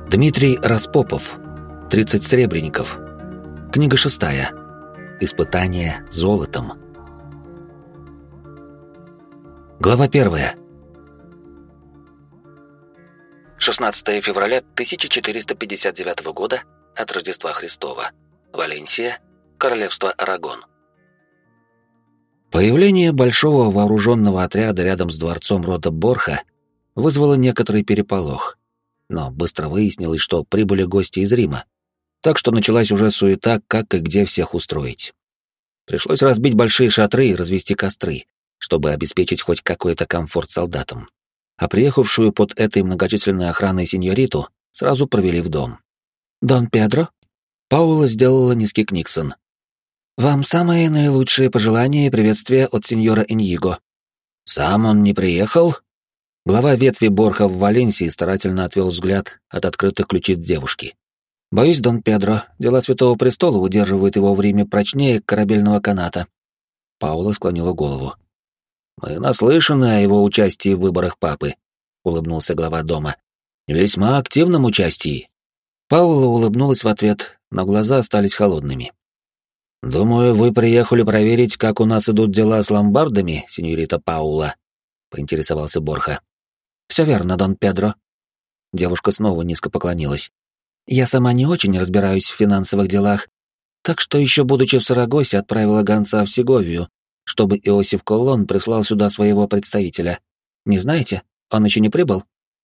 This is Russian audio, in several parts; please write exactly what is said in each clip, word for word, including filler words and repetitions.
Дмитрий Распопов. тридцать сребреников. Книга шестая. Испытание золотом. Глава первая. шестнадцатое февраля тысяча четыреста пятьдесят девятого года от Рождества Христова. Валенсия, Королевство Арагон. Появление большого вооруженного отряда рядом с дворцом рода Борха вызвало некоторый переполох. Но быстро выяснилось, что прибыли гости из Рима, так что началась уже суета, как и где всех устроить. Пришлось разбить большие шатры и развести костры, чтобы обеспечить хоть какой-то комфорт солдатам. А приехавшую под этой многочисленной охраной сеньориту сразу провели в дом. «Дон Педро?» Паула сделала низкий книксон. «Вам самые наилучшие пожелания и приветствия от сеньора Иньиго». «Сам он не приехал?» Глава ветви Борха в Валенсии старательно отвел взгляд от открытых ключиц девушки. «Боюсь, Дон Педро, дела Святого Престола удерживают его в Риме прочнее корабельного каната». Паула склонила голову. «Мы наслышаны о его участии в выборах папы», — улыбнулся глава дома. «Весьма активном участии». Паула улыбнулась в ответ, но глаза остались холодными. «Думаю, вы приехали проверить, как у нас идут дела с ломбардами, сеньорита Паула», — поинтересовался Борха. «Все верно, Дон Педро». Девушка снова низко поклонилась. «Я сама не очень разбираюсь в финансовых делах, так что еще будучи в Сарагосе отправила гонца в Сеговию, чтобы Иосиф Колон прислал сюда своего представителя. Не знаете, он еще не прибыл?»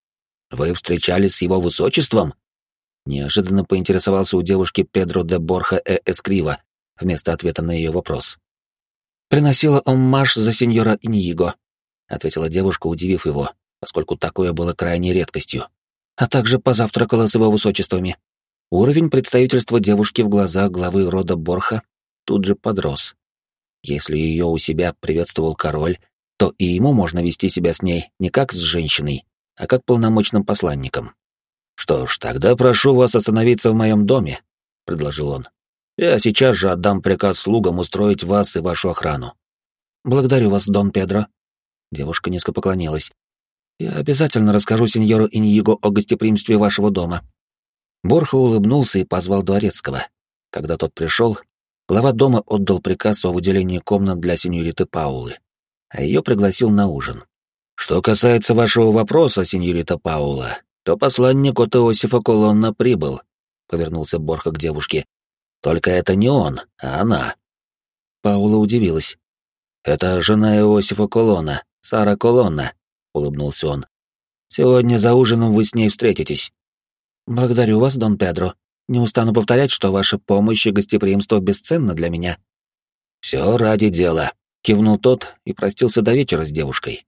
«Вы встречались с его высочеством?» Неожиданно поинтересовался у девушки Педро де Борха э Эскрива вместо ответа на ее вопрос. «Приносила оммаж за сеньора Иньиго», — ответила девушка, удивив его, поскольку такое было крайней редкостью. «А также позавтракала с его высочествами». Уровень представительства девушки в глазах главы рода Борха тут же подрос. Если ее у себя приветствовал король, то и ему можно вести себя с ней не как с женщиной, а как полномочным посланником. «Что ж, тогда прошу вас остановиться в моем доме», — предложил он. «Я сейчас же отдам приказ слугам устроить вас и вашу охрану». «Благодарю вас, Дон Педро». Девушка низко поклонилась. «Я обязательно расскажу сеньору Иньиго о гостеприимстве вашего дома». Борха улыбнулся и позвал дворецкого. Когда тот пришел, глава дома отдал приказ о выделении комнат для сеньориты Паулы, а ее пригласил на ужин. «Что касается вашего вопроса, сеньорита Паула, то посланник от Иосифа Колонна прибыл», — повернулся Борха к девушке. «Только это не он, а она». Паула удивилась. «Это жена Иосифа Колонна, Сара Колонна», — улыбнулся он. «Сегодня за ужином вы с ней встретитесь». «Благодарю вас, Дон Педро. Не устану повторять, что ваша помощь и гостеприимство бесценны для меня». «Все ради дела», — кивнул тот и простился до вечера с девушкой.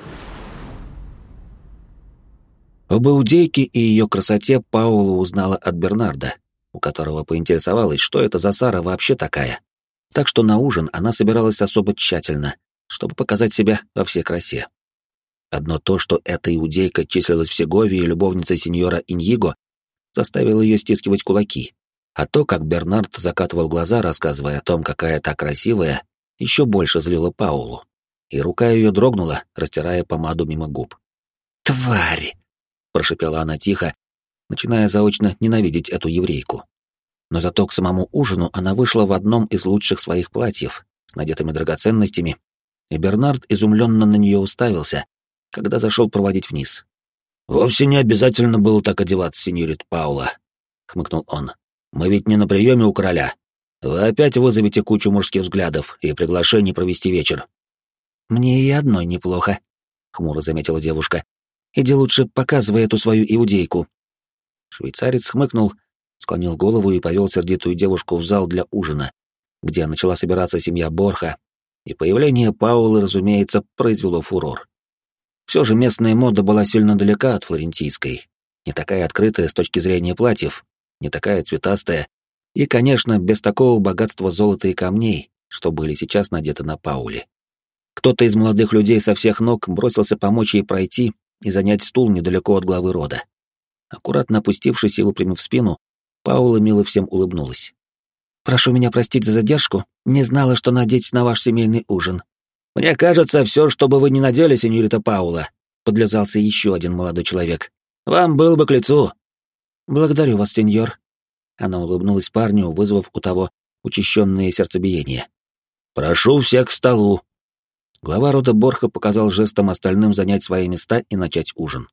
Об иудейке и ее красоте Паула узнала от Бернарда, у которого поинтересовалась, что это за Сара вообще такая. Так что на ужин она собиралась особо тщательно, чтобы показать себя во всей красе. Одно то, что эта иудейка числилась в Сеговии любовницей сеньора Иньиго, заставило ее стискивать кулаки, а то, как Бернард закатывал глаза, рассказывая о том, какая та красивая, еще больше злило Паулу, и рука ее дрогнула, растирая помаду мимо губ. «Тварь!» — прошипела она тихо, начиная заочно ненавидеть эту еврейку. Но зато к самому ужину она вышла в одном из лучших своих платьев, с надетыми драгоценностями, и Бернард изумленно на нее уставился, когда зашел проводить вниз. «Вовсе не обязательно было так одеваться, сеньорит Паула», — хмыкнул он. «Мы ведь не на приеме у короля. Вы опять вызовете кучу мужских взглядов и приглашений провести вечер». «Мне и одной неплохо», — хмуро заметила девушка. «Иди лучше показывай эту свою иудейку». Швейцарец хмыкнул, склонил голову и повел сердитую девушку в зал для ужина, где начала собираться семья Борха, и появление Паулы, разумеется, произвело фурор. Все же местная мода была сильно далека от флорентийской, не такая открытая с точки зрения платьев, не такая цветастая, и, конечно, без такого богатства золота и камней, что были сейчас надеты на Пауле. Кто-то из молодых людей со всех ног бросился помочь ей пройти и занять стул недалеко от главы рода. Аккуратно опустившись и выпрямив спину, Паула мило всем улыбнулась. «Прошу меня простить за задержку, не знала, что надеть на ваш семейный ужин». «Мне кажется, все, что бы вы ни надели, сеньорита Паула», — подлизался еще один молодой человек. «Вам было бы к лицу». Благодарю вас, сеньор. Она улыбнулась парню, вызвав у того учащенное сердцебиение. Прошу всех к столу. Глава рода Борха показал жестом остальным занять свои места и начать ужин.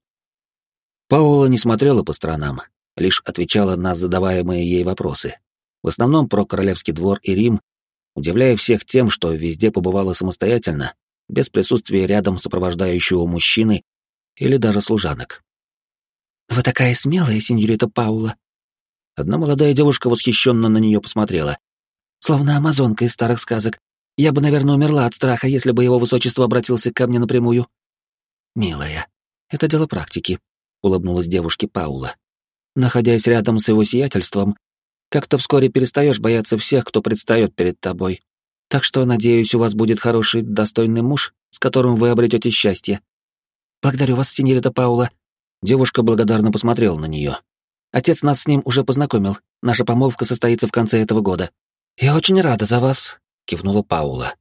Паула не смотрела по сторонам, лишь отвечала на задаваемые ей вопросы. В основном про королевский двор и Рим, удивляя всех тем, что везде побывала самостоятельно, без присутствия рядом сопровождающего мужчины или даже служанок. «Вы такая смелая, сеньорита Паула!» Одна молодая девушка восхищенно на нее посмотрела. «Словно амазонка из старых сказок. Я бы, наверное, умерла от страха, если бы его высочество обратился ко мне напрямую». «Милая, это дело практики», — улыбнулась девушке Паула. «Находясь рядом с его сиятельством, как-то вскоре перестаешь бояться всех, кто предстает перед тобой. Так что, надеюсь, у вас будет хороший, достойный муж, с которым вы обретете счастье». «Благодарю вас, сеньорита Паула». Девушка благодарно посмотрела на нее. «Отец нас с ним уже познакомил. Наша помолвка состоится в конце этого года». «Я очень рада за вас», — кивнула Паула.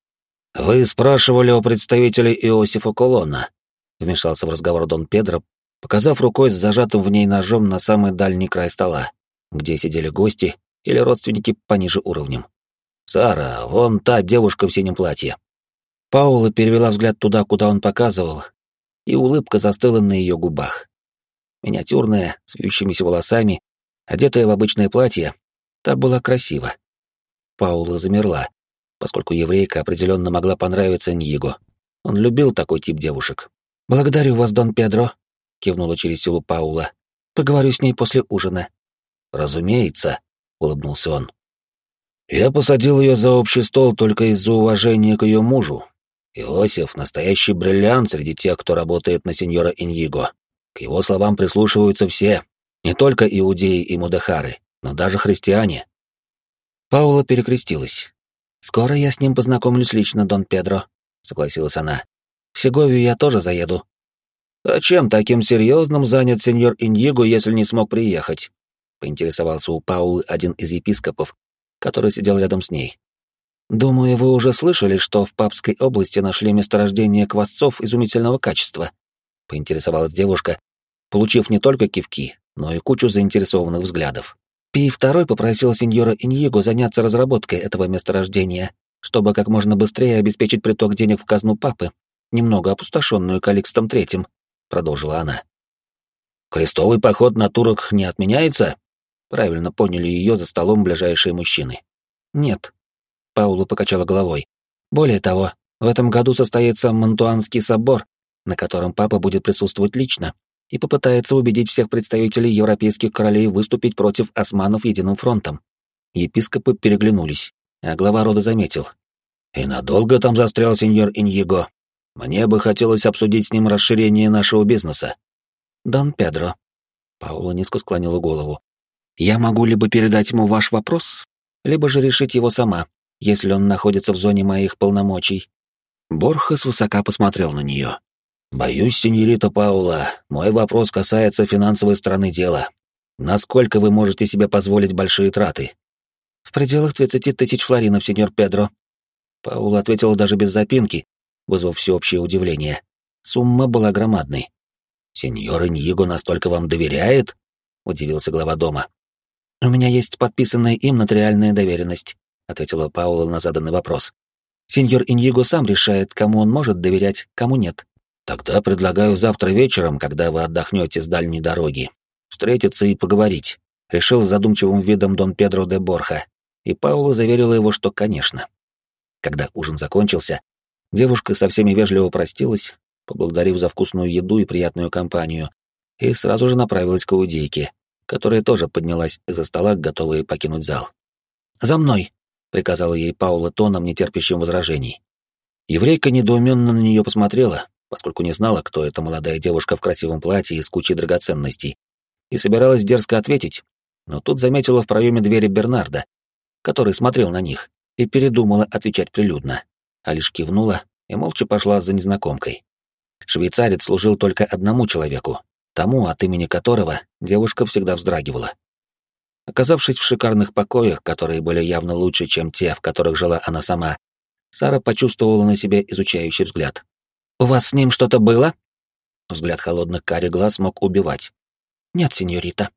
«Вы спрашивали о представителе Иосифа Колонна», — вмешался в разговор Дон Педро, показав рукой с зажатым в ней ножом на самый дальний край стола, где сидели гости или родственники пониже уровнем. «Сара, вон та девушка в синем платье». Паула перевела взгляд туда, куда он показывал, и улыбка застыла на ее губах. Миниатюрная, с вьющимися волосами, одетая в обычное платье, та была красива. Паула замерла, поскольку еврейка определенно могла понравиться Ньего. Он любил такой тип девушек. «Благодарю вас, Дон Педро», — кивнула через силу Паула. «Поговорю с ней после ужина». «Разумеется», — улыбнулся он. «Я посадил ее за общий стол только из-за уважения к ее мужу. Иосиф — настоящий бриллиант среди тех, кто работает на сеньора Иньего. К его словам прислушиваются все, не только иудеи и мудахары, но даже христиане». Паула перекрестилась. «Скоро я с ним познакомлюсь лично, Дон Педро», — согласилась она. «В Сеговию я тоже заеду». «А чем таким серьезным занят сеньор Иньего, если не смог приехать?» — поинтересовался у Паулы один из епископов, который сидел рядом с ней. «Думаю, вы уже слышали, что в Папской области нашли месторождение квасцов изумительного качества», — поинтересовалась девушка, получив не только кивки, но и кучу заинтересованных взглядов. Пий второй попросил сеньора Иньего заняться разработкой этого месторождения, чтобы как можно быстрее обеспечить приток денег в казну папы, немного опустошенную Каликстом Третьим, — продолжила она. «Крестовый поход на турок не отменяется?» — правильно поняли ее за столом ближайшие мужчины. «Нет», — Паула покачала головой. «Более того, в этом году состоится Мантуанский собор, на котором папа будет присутствовать лично и попытается убедить всех представителей европейских королей выступить против османов единым фронтом». Епископы переглянулись, а глава рода заметил. «И надолго там застрял сеньор Иньего? Мне бы хотелось обсудить с ним расширение нашего бизнеса». «Дон Педро», — Паула низко склонила голову, — «я могу либо передать ему ваш вопрос, либо же решить его сама, если он находится в зоне моих полномочий». Борха свысока посмотрел на нее. «Боюсь, сеньорита Паула, мой вопрос касается финансовой стороны дела. Насколько вы можете себе позволить большие траты?» «В пределах тридцати тысяч флоринов, сеньор Педро». Паула ответила даже без запинки, вызвав всеобщее удивление. Сумма была громадной. «Сеньор Иньего настолько вам доверяет?» — удивился глава дома. «У меня есть подписанная им нотариальная доверенность», — ответила Паула на заданный вопрос. «Сеньор Иньего сам решает, кому он может доверять, кому нет». «Тогда предлагаю завтра вечером, когда вы отдохнете с дальней дороги, встретиться и поговорить», — решил с задумчивым видом Дон Педро де Борха, и Паула заверила его, что конечно. Когда ужин закончился, девушка со всеми вежливо простилась, поблагодарив за вкусную еду и приятную компанию, и сразу же направилась к иудейке, которая тоже поднялась из-за стола, готовая покинуть зал. «За мной!» — приказала ей Паула тоном, нетерпящим возражений. Еврейка недоуменно на нее посмотрела, поскольку не знала, кто эта молодая девушка в красивом платье и с кучей драгоценностей, и собиралась дерзко ответить, но тут заметила в проеме двери Бернарда, который смотрел на них, и передумала отвечать прилюдно, а лишь кивнула и молча пошла за незнакомкой. Швейцарец служил только одному человеку, тому, от имени которого девушка всегда вздрагивала. Оказавшись в шикарных покоях, которые были явно лучше, чем те, в которых жила она сама, Сара почувствовала на себе изучающий взгляд. «У вас с ним что-то было?» Взгляд холодных карих глаз мог убивать. «Нет, сеньорита».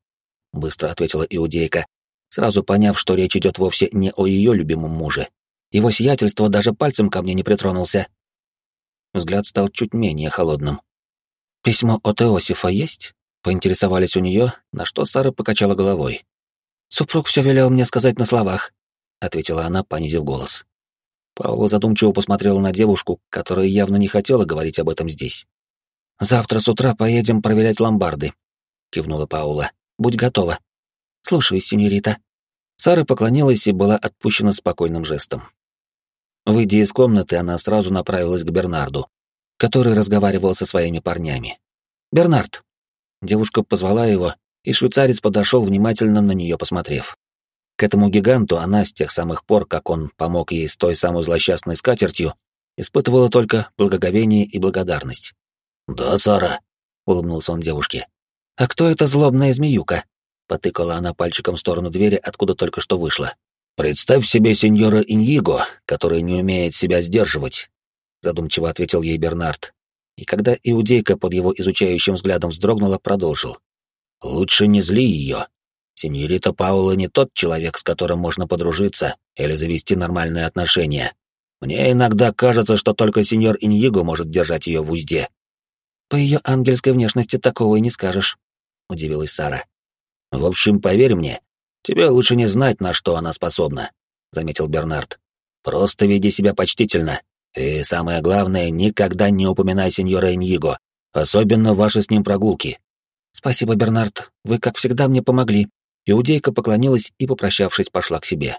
— быстро ответила иудейка, сразу поняв, что речь идет вовсе не о ее любимом муже. «Его сиятельство даже пальцем ко мне не притронулся». Взгляд стал чуть менее холодным. «Письмо от Иосифа есть?» — поинтересовались у нее, на что Сара покачала головой. «Супруг все велел мне сказать на словах», — ответила она, понизив голос. Паула задумчиво посмотрела на девушку, которая явно не хотела говорить об этом здесь. «Завтра с утра поедем проверять ломбарды», — кивнула Паула. «Будь готова». «Слушаюсь, сеньорита». Сара поклонилась и была отпущена спокойным жестом. Выйдя из комнаты, она сразу направилась к Бернарду, который разговаривал со своими парнями. «Бернард!» Девушка позвала его, и швейцарец подошел, внимательно на нее посмотрев. К этому гиганту она с тех самых пор, как он помог ей с той самой злосчастной скатертью, испытывала только благоговение и благодарность. «Да, Сара», — улыбнулся он девушке. «А кто эта злобная змеюка?» — потыкала она пальчиком в сторону двери, откуда только что вышла. «Представь себе сеньора Иньиго, который не умеет себя сдерживать», — задумчиво ответил ей Бернард. И когда иудейка под его изучающим взглядом вздрогнула, продолжил. «Лучше не зли ее. Сеньорита Паула не тот человек, с которым можно подружиться или завести нормальные отношения. Мне иногда кажется, что только сеньор Иньиго может держать ее в узде». «По ее ангельской внешности такого и не скажешь», — удивилась Сара. «В общем, поверь мне, тебе лучше не знать, на что она способна», — заметил Бернард. «Просто веди себя почтительно. И самое главное, никогда не упоминай сеньора Иньиго, особенно ваши с ним прогулки». «Спасибо, Бернард, вы, как всегда, мне помогли». Иудейка поклонилась и, попрощавшись, пошла к себе.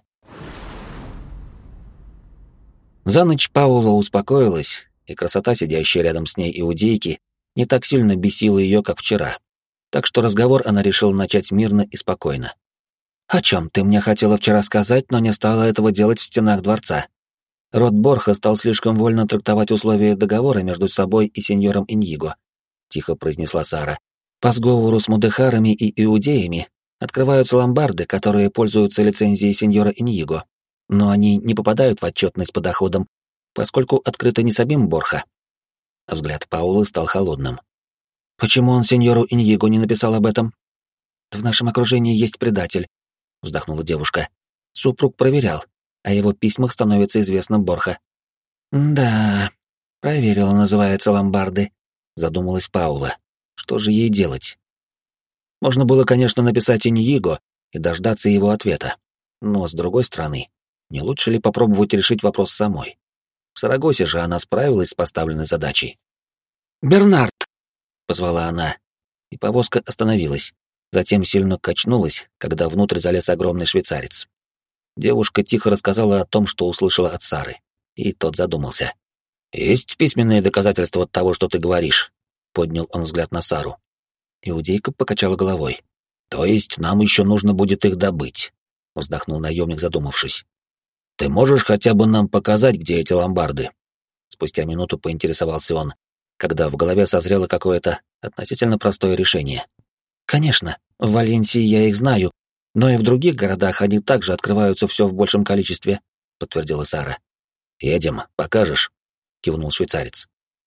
За ночь Паула успокоилась, и красота, сидящая рядом с ней иудейки, не так сильно бесила ее, как вчера. Так что разговор она решила начать мирно и спокойно. «О чем ты мне хотела вчера сказать, но не стала этого делать в стенах дворца?» Род Борха стал слишком вольно трактовать условия договора между собой и сеньором Иньиго, тихо произнесла Сара. «По сговору с мудехарами и иудеями открываются ломбарды, которые пользуются лицензией сеньора Иньиго, но они не попадают в отчетность по доходам, поскольку открыты не самим Борха». Взгляд Паулы стал холодным. «Почему он сеньору Иньиго не написал об этом?» «В нашем окружении есть предатель», — вздохнула девушка. «Супруг проверял. О его письмах становится известным Борха». «Да, проверила, называется, ломбарды», — задумалась Паула. «Что же ей делать?» Можно было, конечно, написать Иньиго и дождаться его ответа. Но, с другой стороны, не лучше ли попробовать решить вопрос самой? В Сарагосе же она справилась с поставленной задачей. «Бернард!» — позвала она, и повозка остановилась, затем сильно качнулась, когда внутрь залез огромный швейцарец. Девушка тихо рассказала о том, что услышала от Сары, и тот задумался. «Есть письменные доказательства того, что ты говоришь?» — поднял он взгляд на Сару. Иудейка покачала головой. «То есть нам еще нужно будет их добыть?» — вздохнул наемник, задумавшись. «Ты можешь хотя бы нам показать, где эти ломбарды?» Спустя минуту поинтересовался он, когда в голове созрело какое-то относительно простое решение. «Конечно, в Валенсии я их знаю, но и в других городах они также открываются все в большем количестве», — подтвердила Сара. «Едем, покажешь», — кивнул швейцарец.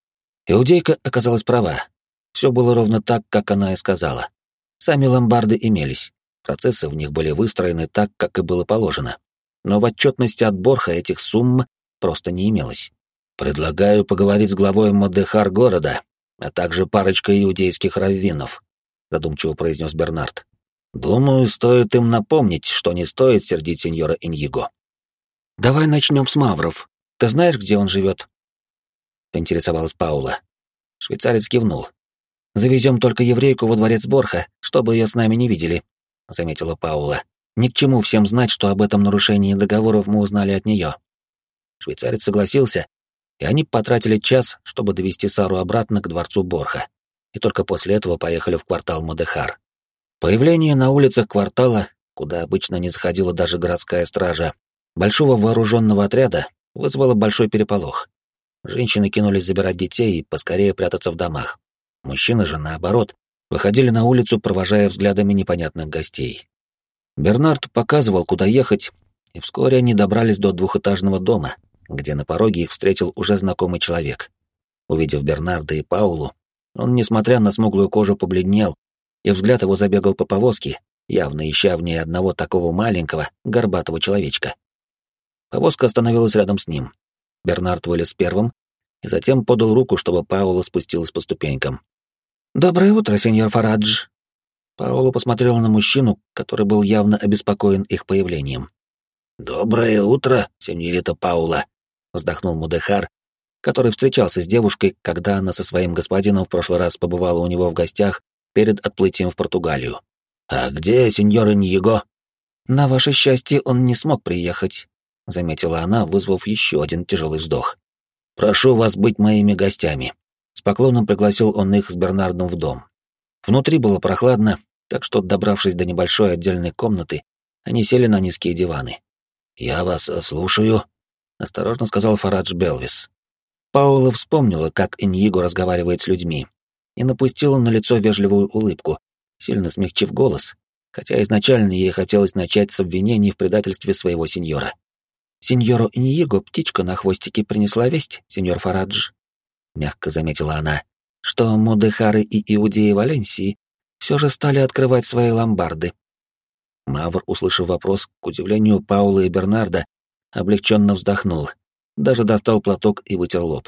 Иудейка оказалась права. Все было ровно так, как она и сказала. Сами ломбарды имелись, процессы в них были выстроены так, как и было положено. Но в отчетности от Борха этих сумм просто не имелось. «Предлагаю поговорить с главой Модехар города, а также парочкой иудейских раввинов», — задумчиво произнес Бернард. «Думаю, стоит им напомнить, что не стоит сердить сеньора Иньиго». «Давай начнем с Мавров. Ты знаешь, где он живет?» — поинтересовалась Паула. Швейцарец кивнул. «Завезем только еврейку во дворец Борха, чтобы ее с нами не видели», — заметила Паула. «Ни к чему всем знать, что об этом нарушении договоров мы узнали от нее». Швейцарец согласился, и они потратили час, чтобы довести Сару обратно к дворцу Борха, и только после этого поехали в квартал Модехар. Появление на улицах квартала, куда обычно не заходила даже городская стража, большого вооруженного отряда вызвало большой переполох. Женщины кинулись забирать детей и поскорее прятаться в домах. Мужчины же, наоборот, выходили на улицу, провожая взглядами непонятных гостей. Бернард показывал, куда ехать, и вскоре они добрались до двухэтажного дома, где на пороге их встретил уже знакомый человек. Увидев Бернарда и Паулу, он, несмотря на смуглую кожу, побледнел, и взгляд его забегал по повозке, явно ища в ней одного такого маленького, горбатого человечка. Повозка остановилась рядом с ним. Бернард вылез первым и затем подал руку, чтобы Паула спустилась по ступенькам. «Доброе утро, сеньор Фарадж». Паула посмотрела на мужчину, который был явно обеспокоен их появлением. «Доброе утро, сеньорита Паула», — вздохнул Мудехар, который встречался с девушкой, когда она со своим господином в прошлый раз побывала у него в гостях перед отплытием в Португалию. «А где сеньор Иньего?» «На ваше счастье, он не смог приехать», — заметила она, вызвав еще один тяжелый вздох. «Прошу вас быть моими гостями». С поклоном пригласил он их с Бернардом в дом. Внутри было прохладно, так что, добравшись до небольшой отдельной комнаты, они сели на низкие диваны. «Я вас слушаю», — осторожно сказал Фарадж Белвис. Паула вспомнила, как Иньего разговаривает с людьми, и напустила на лицо вежливую улыбку, сильно смягчив голос, хотя изначально ей хотелось начать с обвинений в предательстве своего сеньора. «Сеньору Иньего птичка на хвостике принесла весть, сеньор Фарадж», — мягко заметила она, «что Мудехары и иудеи Валенсии все же стали открывать свои ломбарды». Мавр, услышав вопрос, к удивлению Паулы и Бернарда, облегченно вздохнул, даже достал платок и вытер лоб.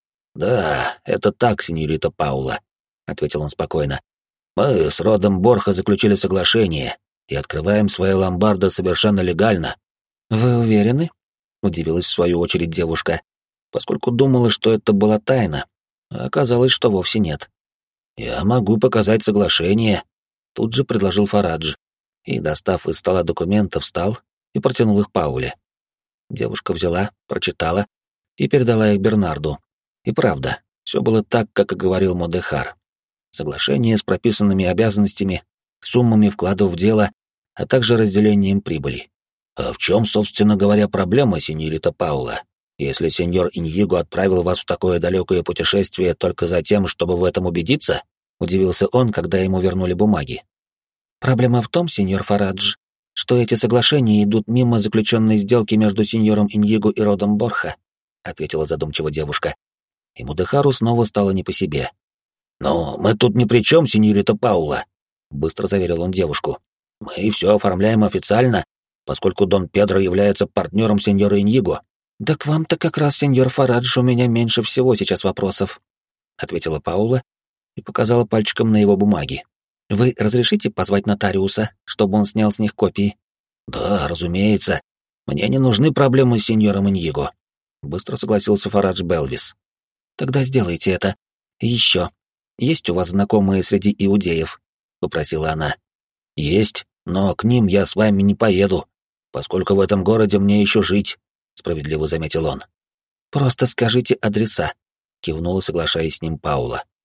«Да, это так, сеньорита Паула», — ответил он спокойно. «Мы с родом Борха заключили соглашение и открываем свои ломбарды совершенно легально». «Вы уверены?» — удивилась в свою очередь девушка, поскольку думала, что это была тайна, а оказалось, что вовсе нет. «Я могу показать соглашение», — тут же предложил Фарадж, и, достав из стола документы, встал и протянул их Пауле. Девушка взяла, прочитала и передала их Бернарду. И правда, все было так, как и говорил Мудехар. Соглашение с прописанными обязанностями, суммами вкладов в дело, а также разделением прибыли. «А в чем, собственно говоря, проблема, сеньорита Паула, если сеньор Иньего отправил вас в такое далекое путешествие только за тем, чтобы в этом убедиться?» — удивился он, когда ему вернули бумаги. «Проблема в том, сеньор Фарадж, что эти соглашения идут мимо заключенной сделки между сеньором Иньего и родом Борха», — ответила задумчиво девушка. И Мудехару снова стало не по себе. «Но мы тут ни при чем, сеньорита Паула», — быстро заверил он девушку. «Мы все оформляем официально, поскольку Дон Педро является партнером сеньора Иньего». «Да к вам-то как раз, сеньор Фарадж, у меня меньше всего сейчас вопросов», — ответила Паула и показала пальчиком на его бумаги. «Вы разрешите позвать нотариуса, чтобы он снял с них копии?» «Да, разумеется. Мне не нужны проблемы с сеньором Иньего», — быстро согласился Фарадж Белвис. «Тогда сделайте это. И еще. Есть у вас знакомые среди иудеев?» — попросила она. «Есть, но к ним я с вами не поеду, поскольку в этом городе мне еще жить», — справедливо заметил он. «Просто скажите адреса», — кивнула, соглашаясь с ним Паула.